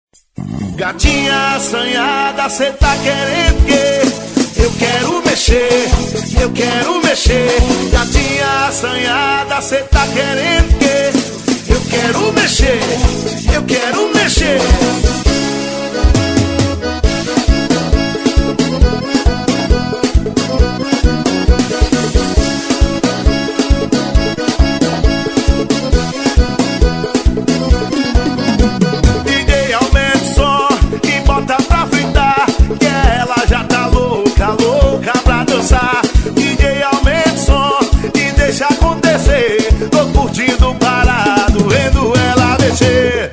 Gatinha assanhada, cê tá querendo quê? Eu quero mexer, eu quero mexer. Gatinha assanhada, cê tá querendo quê? Eu quero mexer, eu quero mexer. DJ aumenta o som e deixa acontecer. Tô curtindo parado, vendo ela mexer.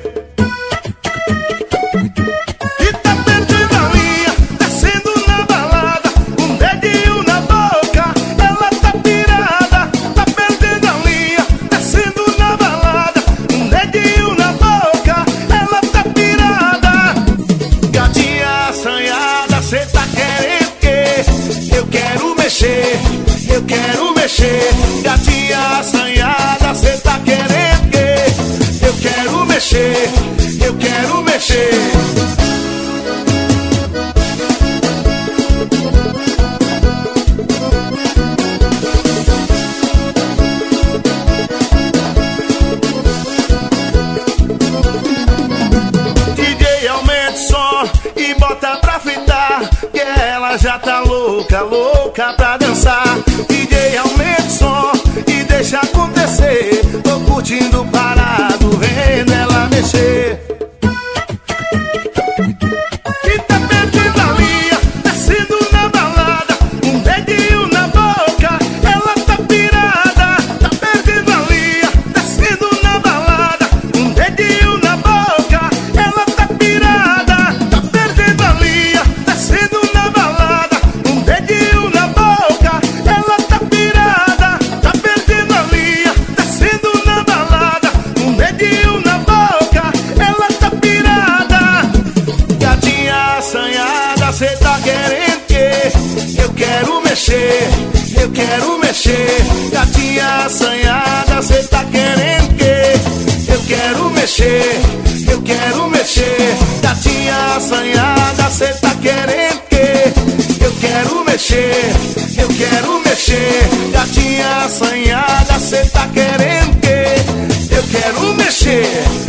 E tá perdendo a linha, descendo na balada, um dedinho na boca, ela tá pirada. Tá perdendo a linha, descendo na balada, um dedinho na boca, ela tá pirada. Gatinha assanhada, cê tá querendo quê? Eu quero mexer, eu quero mexer. Gatinha assanhada, cê tá querendo quê? Eu quero mexer, eu quero mexer. DJ aumenta o som e bota pra fritar, que ela já tá louca, louca pra dançar. DJ aumenta o som e deixa acontecer. Tô curtindo parado, vendo ela mexer. E tá perdendo a linha, descendo na balada, um dedinho na boca, ela tá pirada. Tá perdendo a linha, descendo na balada, um dedinho na boca, ela tá pirada. Tá perdendo a linha, descendo na balada, um dedinho na boca, ela tá pirada. Tá perdendo a linha, descendo na balada, um dedinho na boca, ela tá pirada. Gatinha assanhada, cê tá querendo quê? Eu quero mexer, eu quero mexer. Gatinha assanhada, cê tá querendo quê? Eu quero mexer, eu quero mexer. Gatinha assanhada, cê tá querendo quê? Eu quero mexer, eu quero mexer. Gatinha assanhada, cê tá querendo quê? Eu quero mexer.